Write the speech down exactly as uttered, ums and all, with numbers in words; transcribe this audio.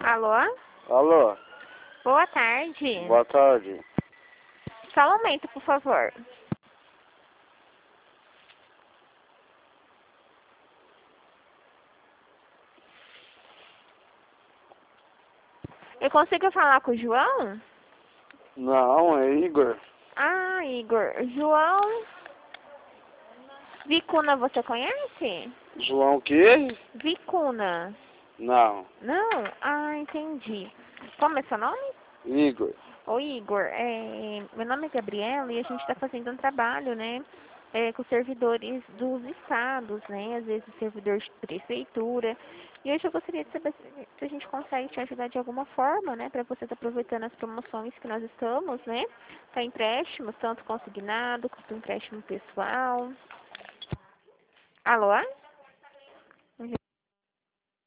Alô? Alô, Boa tarde. boa tarde. Só um momento, por favor. Eu consigo falar com o João? Não, é Igor. Ah, Igor. João Vicuna, você conhece? João o quê? Vicuna. Não, Não? Ah, entendi. Como é seu nome? Igor. Ô, Igor, é, meu nome é Gabriela e a gente está fazendo um trabalho, né, é, com servidores dos estados, né, às vezes servidor de prefeitura. E hoje eu gostaria de saber se, se a gente consegue te ajudar de alguma forma, né, para você estar aproveitando as promoções que nós estamos, né, para empréstimos, tanto consignado quanto empréstimo pessoal. Alô?